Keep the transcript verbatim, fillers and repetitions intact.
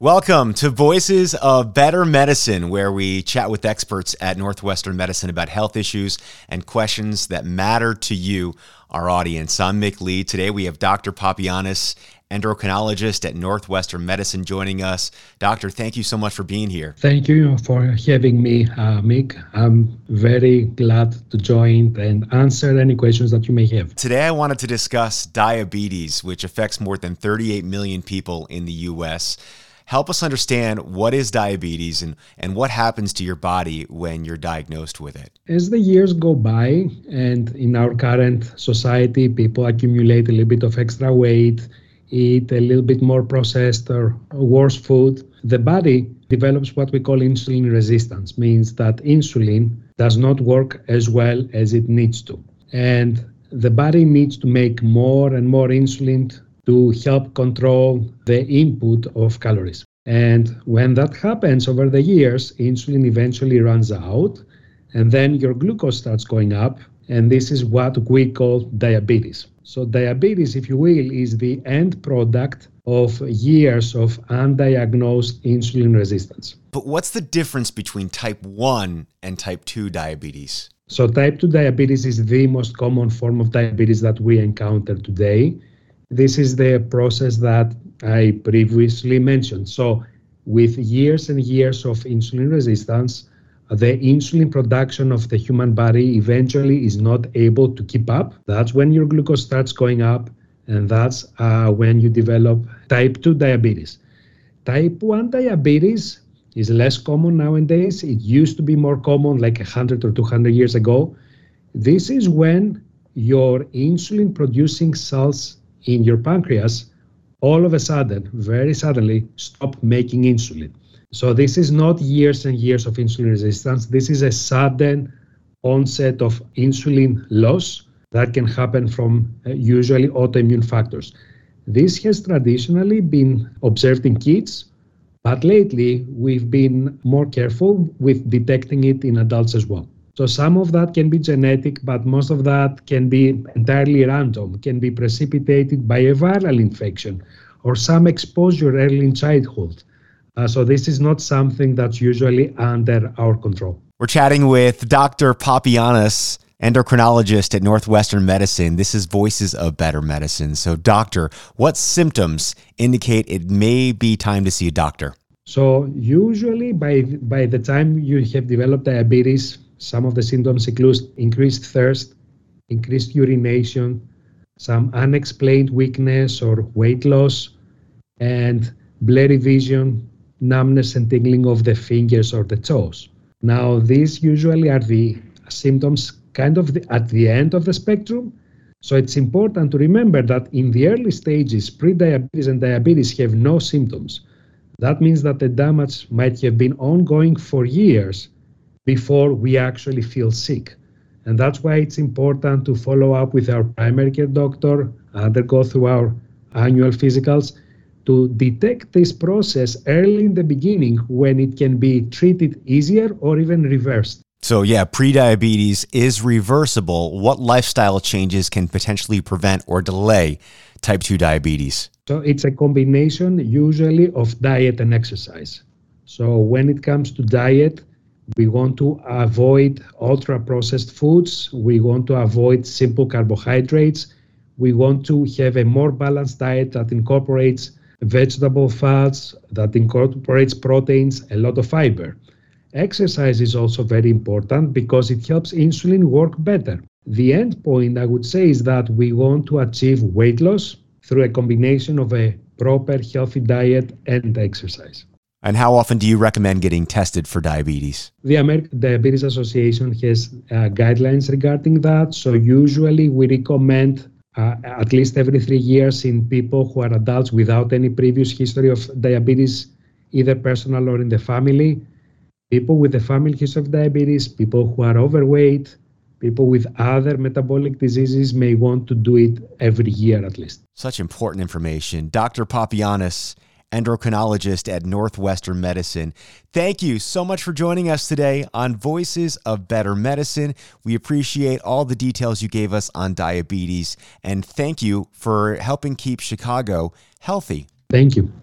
Welcome to Voices of Better Medicine, where we chat with experts at Northwestern Medicine about health issues and questions that matter to you, our audience. I'm Mick Lee. Today we have Doctor Papianis, endocrinologist at Northwestern Medicine, joining us. Doctor, thank you so much for being here. Thank you for having me, uh, Mick. I'm very glad to join and answer any questions that you may have. Today I wanted to discuss diabetes, which affects more than thirty-eight million people in the U S Help us understand what is diabetes and, and what happens to your body when you're diagnosed with it. As the years go by, and in our current society, people accumulate a little bit of extra weight, eat a little bit more processed or worse food, the body develops what we call insulin resistance, means that insulin does not work as well as it needs to. And the body needs to make more and more insulin to help control the input of calories. And when that happens over the years, insulin eventually runs out, and then your glucose starts going up, and this is what we call diabetes. So diabetes, if you will, is the end product of years of undiagnosed insulin resistance. But what's the difference between type one and type two diabetes? So type two diabetes is the most common form of diabetes that we encounter today. This is the process that I previously mentioned. So with years and years of insulin resistance, the insulin production of the human body eventually is not able to keep up. That's when your glucose starts going up, and that's uh, when you develop type two diabetes. Type one diabetes is less common nowadays. It used to be more common like one hundred or two hundred years ago. This is when your insulin producing cells in your pancreas all of a sudden, very suddenly, stop making insulin. So this is not years and years of insulin resistance. This is a sudden onset of insulin loss that can happen from uh, usually autoimmune factors. This has traditionally been observed in kids, but lately we've been more careful with detecting it in adults as well. So some of that can be genetic, but most of that can be entirely random, can be precipitated by a viral infection or some exposure early in childhood. Uh, so this is not something that's usually under our control. We're chatting with Doctor Papianis, endocrinologist at Northwestern Medicine. This is Voices of Better Medicine. So doctor, what symptoms indicate it may be time to see a doctor? So usually by, by the time you have developed diabetes, some of the symptoms include increased thirst, increased urination, some unexplained weakness or weight loss, and blurry vision, numbness and tingling of the fingers or the toes. Now, these usually are the symptoms kind of the, at the end of the spectrum. So it's important to remember that in the early stages, pre-diabetes and diabetes have no symptoms. That means that the damage might have been ongoing for years before we actually feel sick. And that's why it's important to follow up with our primary care doctor, undergo through our annual physicals, to detect this process early in the beginning when it can be treated easier or even reversed. So yeah, prediabetes is reversible. What lifestyle changes can potentially prevent or delay type two diabetes? So it's a combination usually of diet and exercise. So when it comes to diet, we want to avoid ultra-processed foods. We want to avoid simple carbohydrates. We want to have a more balanced diet that incorporates vegetable fats, that incorporates proteins, a lot of fiber. Exercise is also very important because it helps insulin work better. The end point, I would say, is that we want to achieve weight loss through a combination of a proper, healthy diet and exercise. And how often do you recommend getting tested for diabetes? The American Diabetes Association has uh, guidelines regarding that. So usually we recommend uh, at least every three years in people who are adults without any previous history of diabetes, either personal or in the family, people with a family history of diabetes, people who are overweight, people with other metabolic diseases may want to do it every year at least. Such important information. Doctor Papianis, endocrinologist at Northwestern Medicine. Thank you so much for joining us today on Voices of Better Medicine. We appreciate all the details you gave us on diabetes, and thank you for helping keep Chicago healthy. Thank you.